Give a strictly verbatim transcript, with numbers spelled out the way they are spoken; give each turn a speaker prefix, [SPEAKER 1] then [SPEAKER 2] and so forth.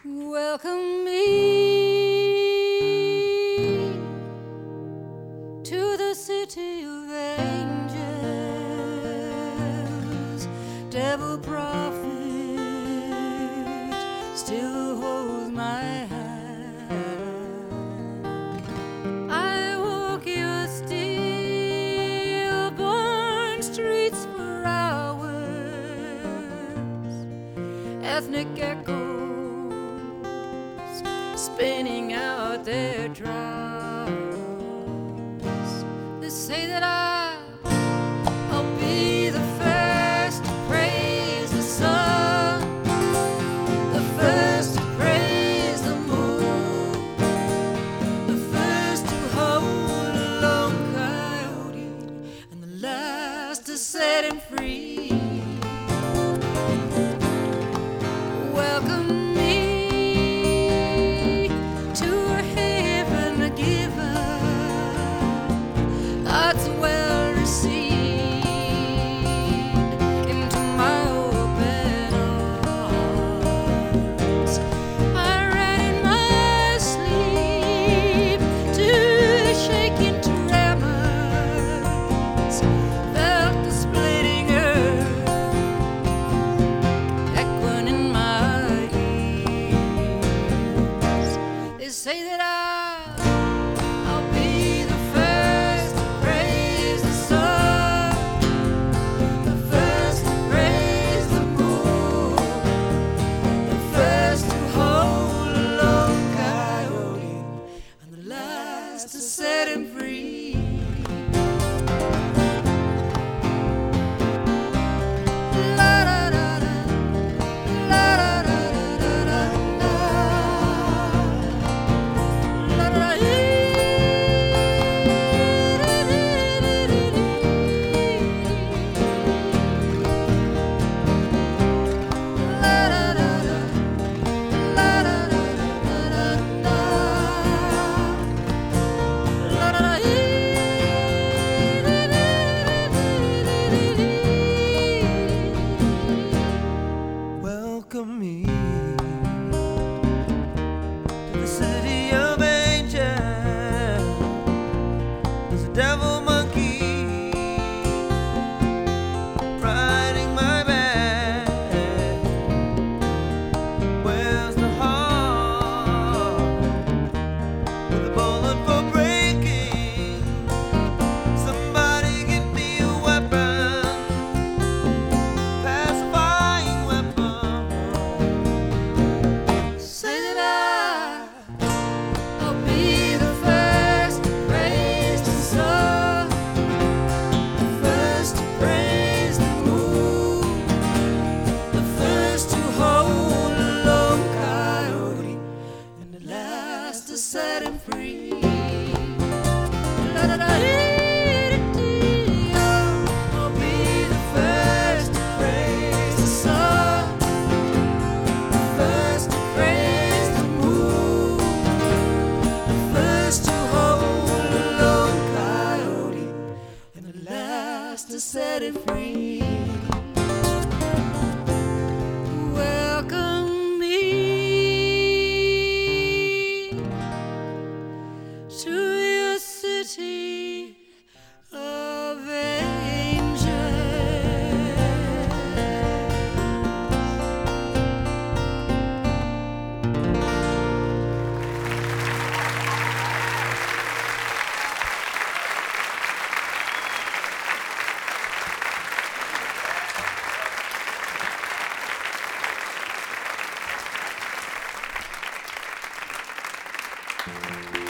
[SPEAKER 1] Welcome me to the city of angels. Devil prophet still holds my hand. I walk your steel-born streets for hours. Ethnic echoes spinning out their drums. They say that I, I'll be the first to praise the sun, the first to praise the moon, the first to hold a lone coyote, and the last to set him free. Welcome God's well received into my open arms. I ran in my sleep to the shaking tremors, felt the splitting earth echoing in my ears. They say that I to set him free. La da da da, la da da da da da, la da da. Welcome me to the city of angels. There's a devil monkey riding my back. Where's the heart with a bullet for breaking? Somebody give me a weapon, pacifying weapon. Say that I, I'll be the first to praise the sun, the first to praise the moon, the first to hold a lone coyote, and the last to set him free. La da da. I'll be the first to praise the sun, the first to praise the moon, the first to hold a lone coyote, and the last to set him free. Welcome me to your city of angels. Thank you.